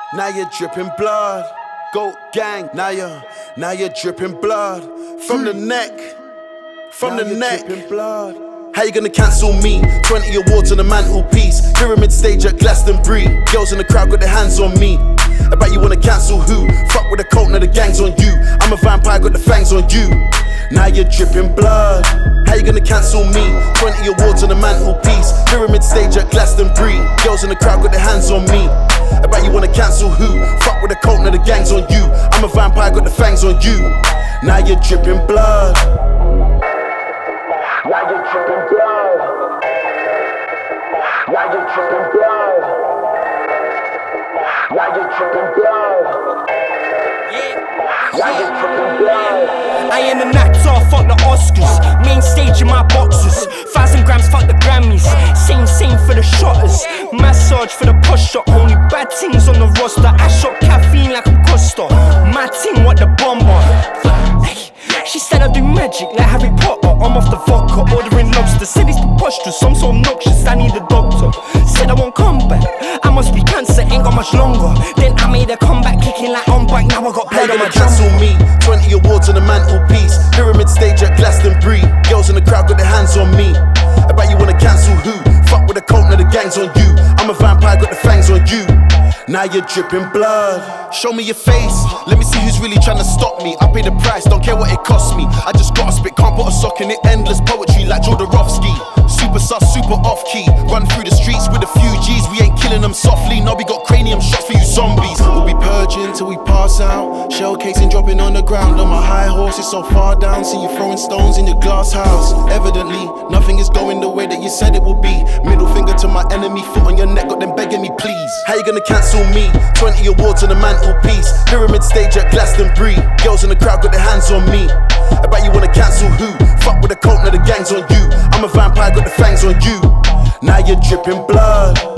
Now you're dripping blood. Goat gang, now you're dripping blood. From the neck, from the neck. Dripping blood. How you gonna cancel me? 20 awards on the mantelpiece. Pyramid stage at Glastonbury. Girls in the crowd got their hands on me. I bet you wanna cancel who? Fuck with the cult, now the gang's on you. I'm a vampire, got the fangs on you. Now you're dripping blood. How you gonna cancel me? 20 awards on the mantelpiece. Pyramid stage at Glastonbury. Girls in the crowd got their hands on me. I bet you wanna cancel who? Fuck with the cult, now the gang's on you. I'm a vampire, got the fangs on you. Now you're dripping blood. Now you're dripping blood. Now you're dripping blood. Now you're dripping blood. Now you're dripping blood. I ain't an actor, fuck the Oscars. Main stage in my boxes. 1,000 grams, fuck the Grammys. Same for the shotters. Massage for the posture. Only bad things on the roster. I shot caffeine like I'm Costa. My team, what the bomber. Hey, she said I do magic like Harry Potter. I'm off the vodka, ordering lobster. Said it's preposterous, I'm so obnoxious, I need a doctor. Said I won't come back, I must be cancer, ain't got much longer. Then I made a comeback, kicking like on bike. Now I got blood on my cancel me? 20 awards on the mantelpiece. Pyramid stage at Glastonbury. Girls in the crowd got their hands on me. I bet you wanna cancel who? Fuck with the cult, now the gang's on you. I'm a vampire, got the fangs on you. Now you're dripping blood. Show me your face, let me see who's really trying to stop me. I pay the price, don't care what it costs me. I just gotta spit, can't put a sock in it. Endless poetry like Jodorowsky. Super sus, super off key. Run through the streets with a few G's. We ain't killing them softly, no, we got cranium shots for you zombies. We'll be purging till we pass out. Shell casing dropping on the ground. On my high horse, it's so far down. See you throwing stones in your glass house. Evidently, nothing is going the way that you said it would be. Middle finger to my enemy, foot on your neck, got them begging me please. How you gonna cancel me? 20 awards on the mantelpiece. Pyramid stage at Glastonbury. Girls in the crowd got their hands on me. I bet you wanna cancel who? Fuck with the cult, now the gang's on you. I'm a vampire, got the fangs on you. Now you're dripping blood.